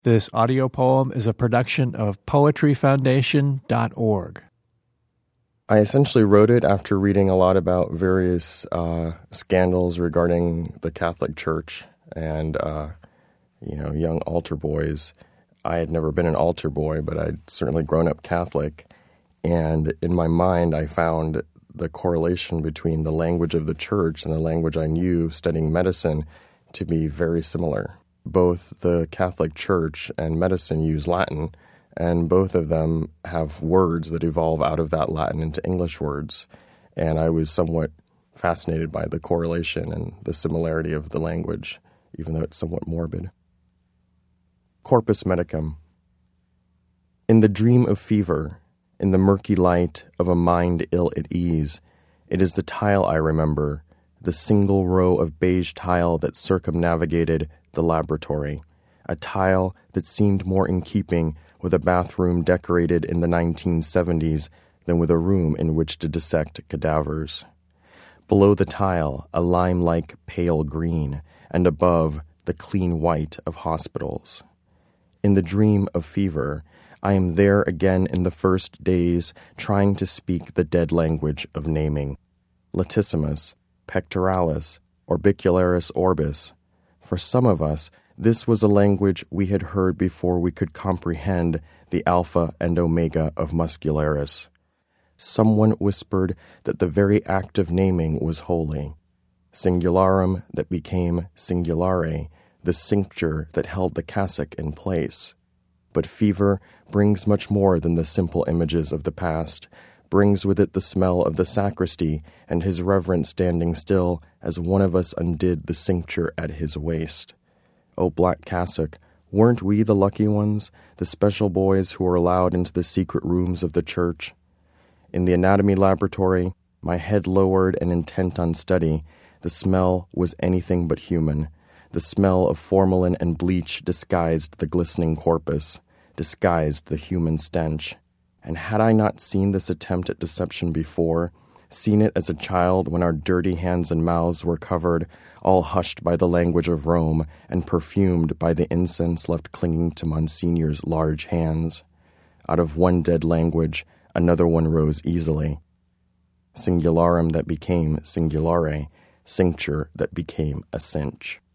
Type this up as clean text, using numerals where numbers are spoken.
This audio poem is a production of poetryfoundation.org. I essentially wrote it after reading a lot about various scandals regarding the Catholic Church and, young altar boys. I had never been an altar boy, but I'd certainly grown up Catholic. And in my mind, I found the correlation between the language of the church and the language I knew studying medicine to be very similar. Both the Catholic Church and medicine use Latin, and both of them have words that evolve out of that Latin into English words. And I was somewhat fascinated by the correlation and the similarity of the language, even though it's somewhat morbid. Corpus Medicum. In the dream of fever, in the murky light of a mind ill at ease, it is the tile I remember, the single row of beige tile that circumnavigated the laboratory, a tile that seemed more in keeping with a bathroom decorated in the 1970s than with a room in which to dissect cadavers. Below the tile, a lime-like pale green, and above, the clean white of hospitals. In the dream of fever, I am there again in the first days, trying to speak the dead language of naming. Latissimus, pectoralis, orbicularis orbis. For some of us, this was a language we had heard before we could comprehend the alpha and omega of muscularis. Someone whispered that the very act of naming was holy. Singularum that became singulare, the cincture that held the cassock in place. But fever brings much more than the simple images of the past, brings with it the smell of the sacristy and his reverence standing still as one of us undid the cincture at his waist. O black cassock, weren't we the lucky ones, the special boys who were allowed into the secret rooms of the church? In the anatomy laboratory, my head lowered and intent on study, the smell was anything but human. The smell of formalin and bleach disguised the glistening corpus, disguised the human stench. And had I not seen this attempt at deception before, seen it as a child when our dirty hands and mouths were covered, all hushed by the language of Rome and perfumed by the incense left clinging to Monsignor's large hands? Out of one dead language, another one rose easily. Singularum that became singulare, cincture that became a cinch.